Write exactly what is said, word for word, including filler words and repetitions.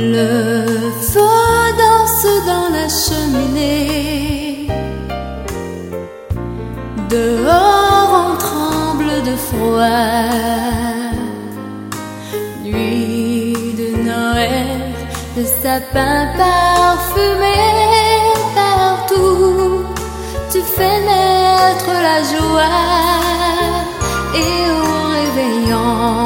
Le feu danse dans la cheminée. Dehors on tremble de froid. Nuit de Noël, le sapin parfumé partout. Tu fais naître la joie et au réveillon